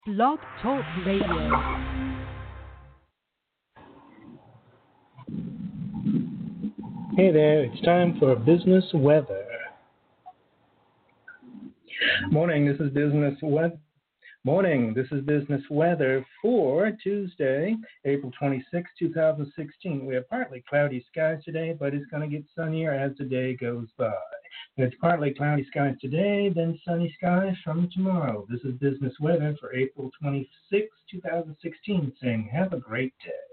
Blog Talk Radio. Hey there, it's time for business weather. This is business weather for Tuesday, April 26, 2016. We have partly cloudy skies today, but it's going to get sunnier as the day goes by. It's partly cloudy skies today, then sunny skies from tomorrow. This is business weather for April 26, 2016, saying have a great day.